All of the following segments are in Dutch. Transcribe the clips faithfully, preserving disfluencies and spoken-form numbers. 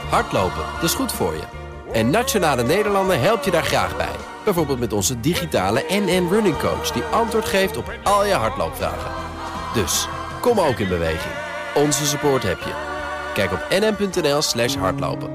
Hardlopen, dat is goed voor je. En Nationale Nederlanden helpt je daar graag bij. Bijvoorbeeld met onze digitale N N Running Coach... die antwoord geeft op al je hardloopvragen. Dus, kom ook in beweging. Onze support heb je. Kijk op nn.nl slash hardlopen.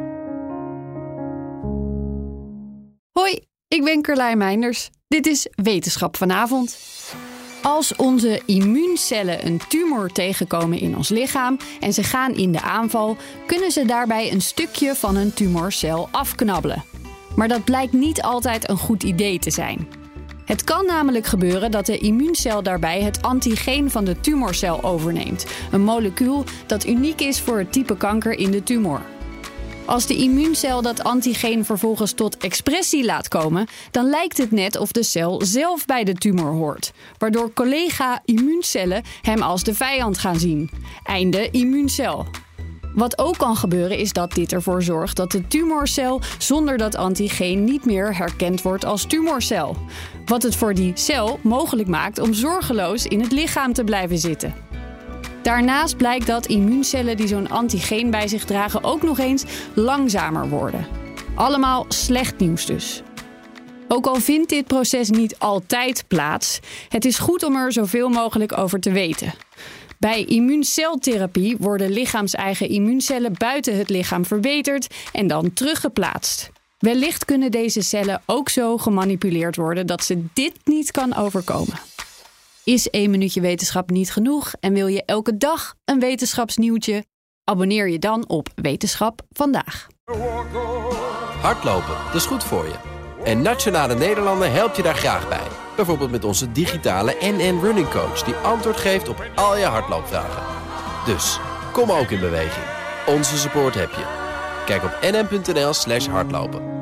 Hoi, ik ben Carlijn Meinders. Dit is Wetenschap vanavond. Als onze immuuncellen een tumor tegenkomen in ons lichaam en ze gaan in de aanval, kunnen ze daarbij een stukje van een tumorcel afknabbelen. Maar dat blijkt niet altijd een goed idee te zijn. Het kan namelijk gebeuren dat de immuuncel daarbij het antigeen van de tumorcel overneemt. Een molecuul dat uniek is voor het type kanker in de tumor. Als de immuuncel dat antigeen vervolgens tot expressie laat komen, dan lijkt het net of de cel zelf bij de tumor hoort. Waardoor collega-immuuncellen hem als de vijand gaan zien. Einde immuuncel. Wat ook kan gebeuren is dat dit ervoor zorgt dat de tumorcel zonder dat antigeen niet meer herkend wordt als tumorcel. Wat het voor die cel mogelijk maakt om zorgeloos in het lichaam te blijven zitten. Daarnaast blijkt dat immuuncellen die zo'n antigeen bij zich dragen ook nog eens langzamer worden. Allemaal slecht nieuws dus. Ook al vindt dit proces niet altijd plaats, het is goed om er zoveel mogelijk over te weten. Bij immuunceltherapie worden lichaams-eigen immuuncellen buiten het lichaam verbeterd en dan teruggeplaatst. Wellicht kunnen deze cellen ook zo gemanipuleerd worden dat ze dit niet kan overkomen. Is één minuutje wetenschap niet genoeg en wil je elke dag een wetenschapsnieuwtje? Abonneer je dan op Wetenschap Vandaag. Hardlopen, dat is goed voor je. En Nationale Nederlanden helpt je daar graag bij. Bijvoorbeeld met onze digitale N N Running Coach... die antwoord geeft op al je hardloopvragen. Dus, kom ook in beweging. Onze support heb je. Kijk op nn.nl slash hardlopen.